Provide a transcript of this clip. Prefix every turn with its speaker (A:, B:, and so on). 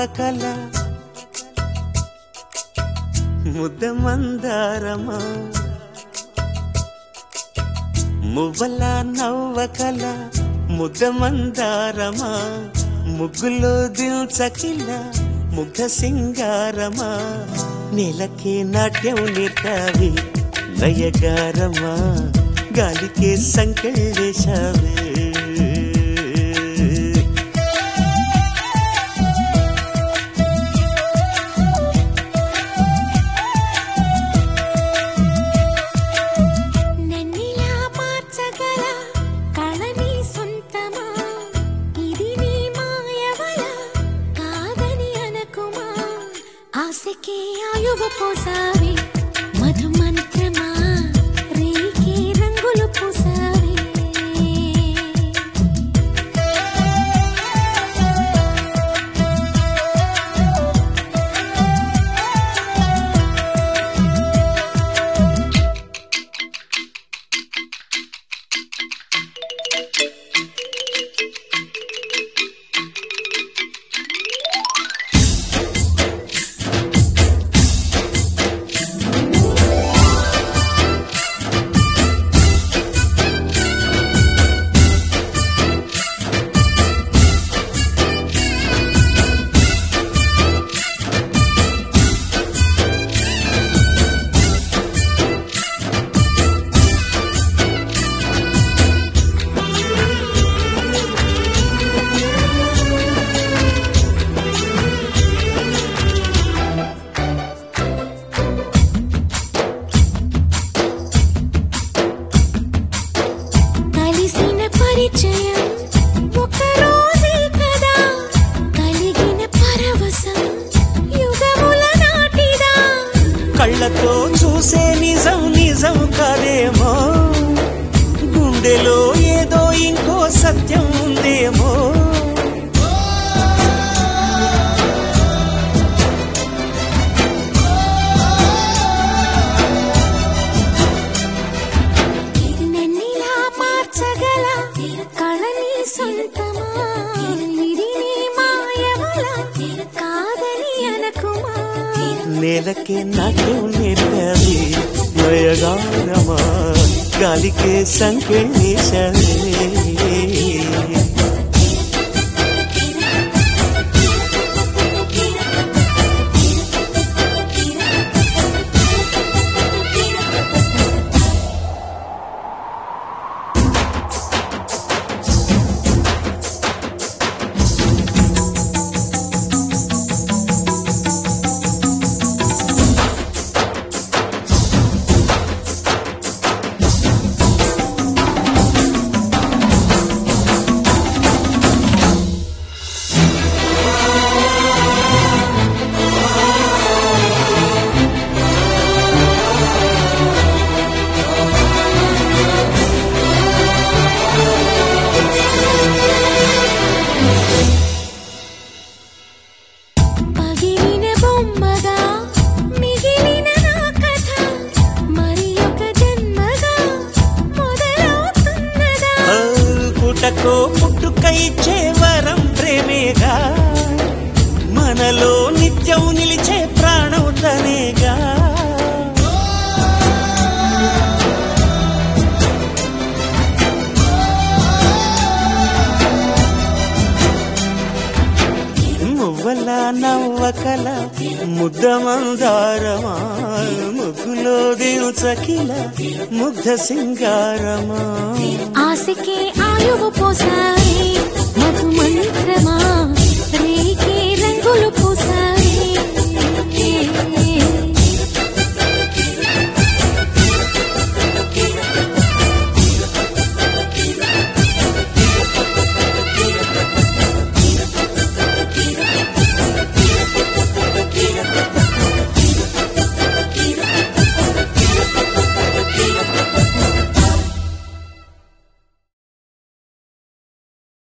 A: నవ్వకల ముద్ద మందారమా మువ్వల నవ్వకల ముద్ద మందారమా ముగ్గులో దిల్చకిల ముగ్ధ సింగారమా నేలకే నాట్యం నేర్తావి నయగారమా గాలికే సంకెళ్ళేశావే
B: ఆశకే ఆయువు పోసావే మధు మంత్రమా రేకే రంగులు పోసావే
A: కళ్ళతో చూసే నిజం నిజం కాదేమో గుండెలో ఏదో ఇంకో సత్యం ఉందేమో
B: నన్నిలా మార్చగల కళని సొంతమా ఇది మాయవల కాదని అనకుమా
A: నేలకే నాట్యం నేర్పావి నయగారమా గాలికే సంకెళ్ళేశావే పుట్టకో పుట్టుకై వరం ప్రేమేగా మనలో నిత్యం నిలిచే ప్రాణం తనేగా మువ్వల నవ్వకల ముద్ద మందారమా ముగ్గులో దిల్చకిల ముగ్ధ సింగారమా
B: ఆశకే ఆయువు పోసావే మధు మంత్రమా రేకే రంగులు పోసావే